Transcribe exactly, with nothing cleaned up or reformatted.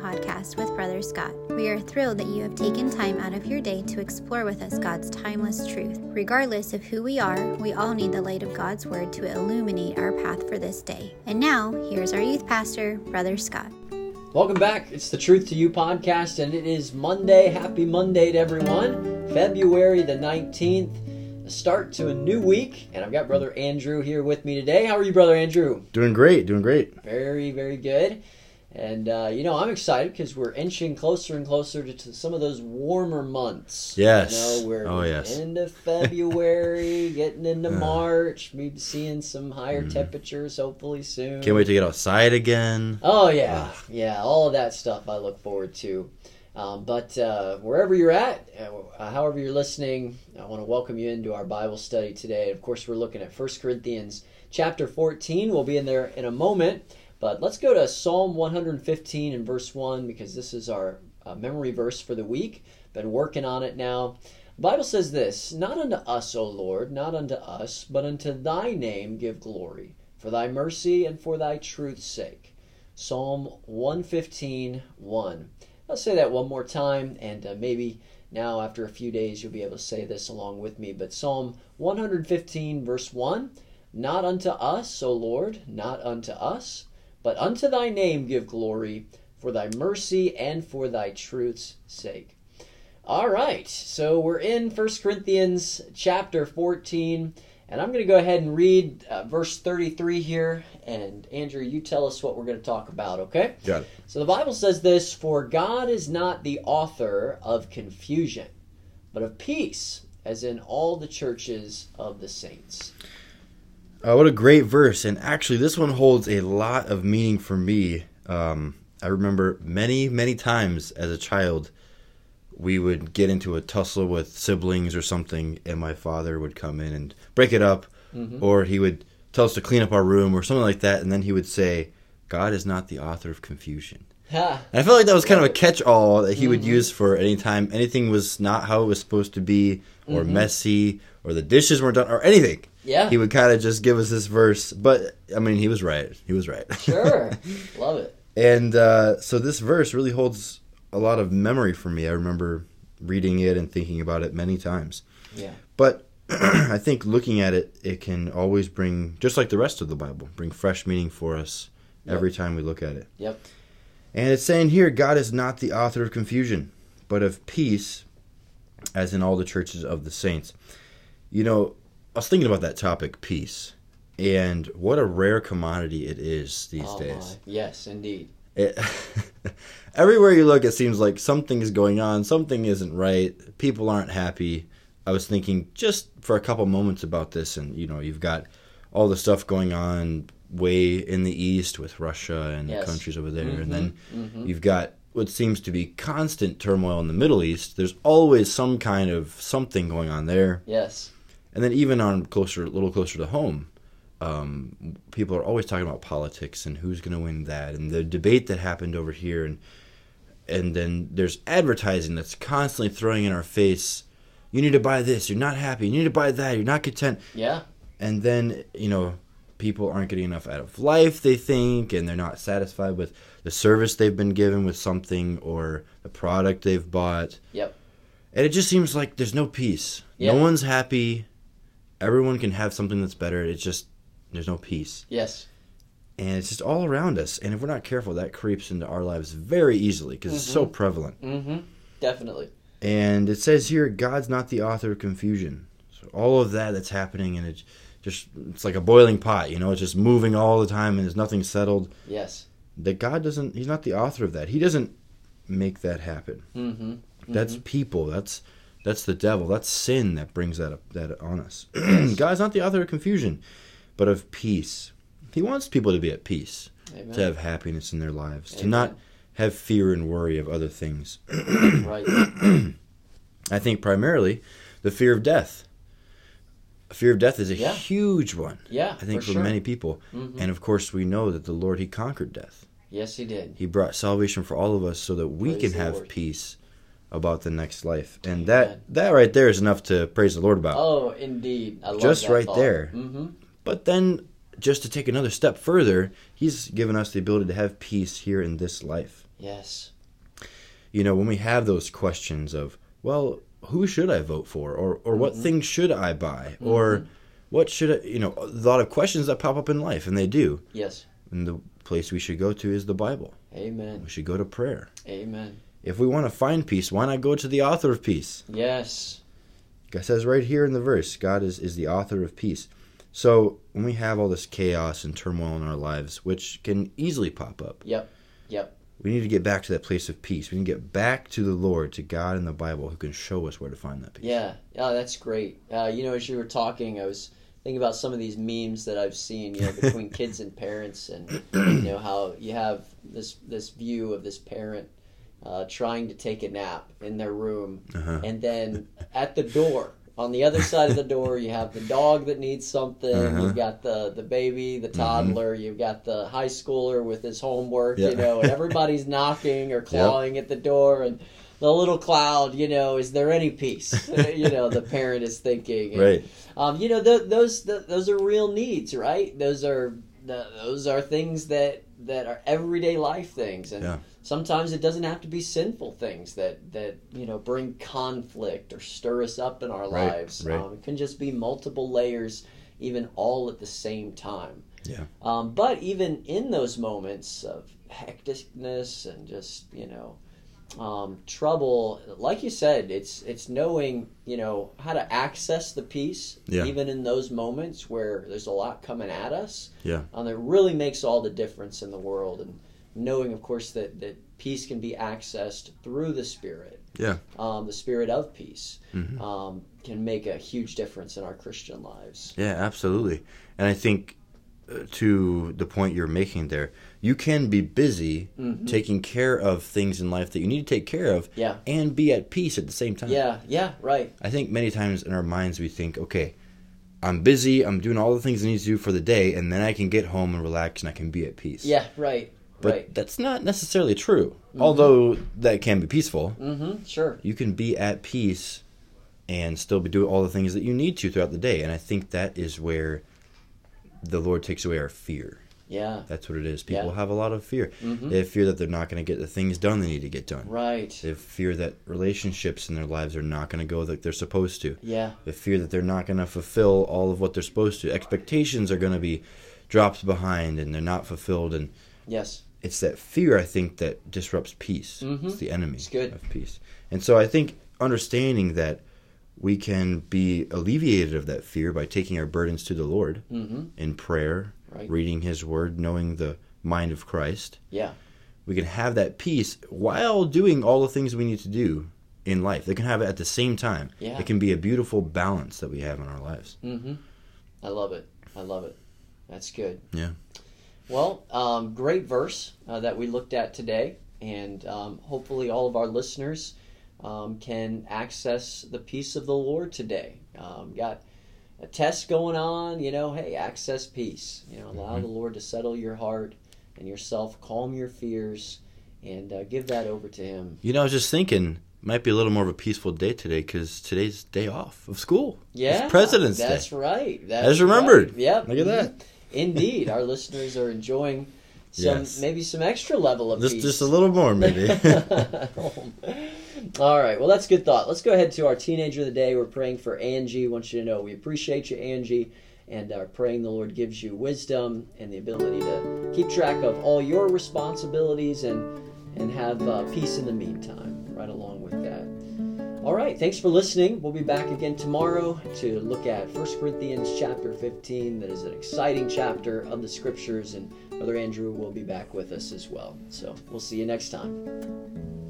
podcast with Brother Scott. We are thrilled that you have taken time out of your day to explore with us God's timeless truth. Regardless of who we are, we all need the light of God's Word to illuminate our path for this day. And now, here's our youth pastor, Brother Scott. Welcome back. It's the Truth to You podcast, and it is Monday. Happy Monday to everyone. February the nineteenth, a start to a new week, and I've got Brother Andrew here with me today. How are you, Brother Andrew? Doing great, doing great. Very, very good. And, uh, you know, I'm excited because we're inching closer and closer to, to some of those warmer months. Yes. You know, we're oh, yes. into February, getting into March, maybe seeing some higher mm. temperatures hopefully soon. Can't wait to get outside again. Oh, yeah. Yeah, all of that stuff I look forward to. Um, but uh, wherever you're at, uh, however you're listening, I want to welcome you into our Bible study today. Of course, we're looking at First Corinthians chapter fourteen. We'll be in there in a moment. But let's go to Psalm one fifteen and verse one, because this is our uh, memory verse for the week. Been working on it now. The Bible says this: Not unto us, O Lord, not unto us, but unto thy name give glory, for thy mercy and for thy truth's sake. Psalm one fifteen, one. Let's say that one more time, and uh, maybe now after a few days you'll be able to say this along with me. But Psalm one fifteen, verse one, Not unto us, O Lord, not unto us, but unto thy name give glory, for thy mercy and for thy truth's sake. All right, so we're in First Corinthians chapter fourteen, and I'm going to go ahead and read uh, verse thirty-three here, and Andrew, you tell us what we're going to talk about, okay? Got it. So the Bible says this: For God is not the author of confusion, but of peace, as in all the churches of the saints. Uh, what a great verse, and actually this one holds a lot of meaning for me. Um, I remember many, many times as a child, we would get into a tussle with siblings or something, and my father would come in and break it up, mm-hmm. or he would tell us to clean up our room or something like that, and then he would say, God is not the author of confusion. And I felt like that was kind of a catch-all that he mm-hmm. would use for any time anything was not how it was supposed to be, or mm-hmm. messy, or the dishes weren't done, or anything. Yeah. He would kind of just give us this verse. But, I mean, he was right. He was right. Sure. Love it. And uh, so this verse really holds a lot of memory for me. I remember reading it and thinking about it many times. Yeah. But I think looking at it, it can always bring, just like the rest of the Bible, bring fresh meaning for us yep. every time we look at it. Yep. And it's saying here, God is not the author of confusion, but of peace, as in all the churches of the saints. You know, I was thinking about that topic, peace, and what a rare commodity it is these oh days. My. Yes, indeed. It, everywhere you look, it seems like something is going on, something isn't right, people aren't happy. I was thinking just for a couple moments about this, and, you know, you've got all the stuff going on way in the east with Russia and yes. the countries over there, mm-hmm. and then mm-hmm. you've got what seems to be constant turmoil in the Middle East. There's always some kind of something going on there. Yes. And then even on closer, a little closer to home, um, people are always talking about politics and who's going to win that, and the debate that happened over here, and and then there's advertising that's constantly throwing in our face, you need to buy this, you're not happy, you need to buy that, you're not content. Yeah. And then, you know, people aren't getting enough out of life, they think, and they're not satisfied with the service they've been given with something or the product they've bought. Yep. And it just seems like there's no peace. Yep. No one's happy. Everyone can have something that's better. It's just, there's no peace. Yes. And it's just all around us. And if we're not careful, that creeps into our lives very easily because mm-hmm. it's so prevalent. Mm-hmm. Definitely. And it says here, God's not the author of confusion. So all of that that's happening, and it just, it's like a boiling pot, you know, it's just moving all the time and there's nothing settled. Yes. That God doesn't, he's not the author of that. He doesn't make that happen. Mm-hmm. Mm-hmm. That's people. That's That's the devil. That's sin that brings that up, that on us. God's not the author of confusion, but of peace. He wants people to be at peace, Amen. To have happiness in their lives, Amen. To not have fear and worry of other things. Right. I think primarily the fear of death. Fear of death is a yeah. huge one. Yeah, I think for, for sure. many people. Mm-hmm. And of course we know that the Lord, he conquered death. Yes, he did. He brought salvation for all of us so that we Praise can have Lord. Peace about the next life. And Amen. that that right there is enough to praise the Lord about. Oh, indeed. I love Just that right thought. there. Mm-hmm. But then, just to take another step further, he's given us the ability to have peace here in this life. Yes. you know, when we have those questions of, well, who should I vote for? Or, or what mm-hmm. things should I buy? Mm-hmm. Or what should I, you know, a lot of questions that pop up in life, and they do. Yes. And the place we should go to is the Bible. Amen. We should go to prayer. Amen. If we want to find peace, why not go to the author of peace? Yes. It says right here in the verse, God is, is the author of peace. So when we have all this chaos and turmoil in our lives, which can easily pop up. Yep. Yep. We need to get back to that place of peace. We need to get back to the Lord, to God in the Bible, who can show us where to find that peace. Yeah. Oh, that's great. Uh, you know, as you were talking, I was thinking about some of these memes that I've seen, you know, between kids and parents, and you know how you have this this view of this parent uh, trying to take a nap in their room, uh-huh. and then at the door, on the other side of the door, you have the dog that needs something. Uh-huh. You've got the, the baby, the toddler. Mm-hmm. You've got the high schooler with his homework, yeah. you know, and everybody's knocking or clawing yep. at the door. And the little cloud, you know, is there any peace? you know, the parent is thinking. And, right. Um, you know, th- those th- those are real needs, right? Those are th- those are things that, that are everyday life things. And yeah. sometimes it doesn't have to be sinful things that, that you know, bring conflict or stir us up in our right, lives. Right. Um, it can just be multiple layers, even all at the same time. Yeah. Um, but even in those moments of hecticness and just, you know, um, trouble, like you said, it's it's knowing, you know, how to access the peace, yeah. even in those moments where there's a lot coming at us. Yeah. Um, it really makes all the difference in the world. And knowing, of course, that, that peace can be accessed through the Spirit. Yeah. Um, the Spirit of peace mm-hmm. um, can make a huge difference in our Christian lives. Yeah, absolutely. And I think uh, to the point you're making there, you can be busy mm-hmm. taking care of things in life that you need to take care of yeah. and be at peace at the same time. Yeah, yeah, right. I think many times in our minds we think, okay, I'm busy, I'm doing all the things I need to do for the day, and then I can get home and relax and I can be at peace. Yeah, right. But right. that's not necessarily true. Mm-hmm. Although that can be peaceful. Mm-hmm, sure. You can be at peace and still be doing all the things that you need to throughout the day. And I think that is where the Lord takes away our fear. Yeah. That's what it is. People yeah. have a lot of fear. Mm-hmm. They have fear that they're not going to get the things done they need to get done. Right. They have fear that relationships in their lives are not going to go like they're supposed to. Yeah. They have fear that they're not going to fulfill all of what they're supposed to. Expectations are going to be dropped behind and they're not fulfilled. And yes. It's that fear, I think, that disrupts peace. Mm-hmm. It's the enemy it's good. of peace. And so I think understanding that we can be alleviated of that fear by taking our burdens to the Lord mm-hmm. in prayer, right. reading His Word, knowing the mind of Christ. Yeah. We can have that peace while doing all the things we need to do in life. They can have it at the same time. Yeah. It can be a beautiful balance that we have in our lives. Mm-hmm. I love it. I love it. That's good. Yeah. Well, um, great verse uh, that we looked at today, and um, hopefully all of our listeners um, can access the peace of the Lord today. Um, got a test going on, you know, hey, access peace. You know, allow mm-hmm. the Lord to settle your heart and yourself, calm your fears, and uh, give that over to Him. You know, I was just thinking, might be a little more of a peaceful day today because today's day off of school. Yeah, it's President's that's Day. That's right. That's I just remembered. Right. Yep. Look at that. Indeed, our listeners are enjoying some yes. maybe some extra level of just, peace. Just a little more, maybe. All right, well, that's good thought. Let's go ahead to our teenager of the day. We're praying for Angie. I want you to know we appreciate you, Angie, and are praying the Lord gives you wisdom and the ability to keep track of all your responsibilities and, and have uh, peace in the meantime, right along with that. All right, thanks for listening. We'll be back again tomorrow to look at First Corinthians chapter fifteen. That is an exciting chapter of the Scriptures, and Brother Andrew will be back with us as well. So we'll see you next time.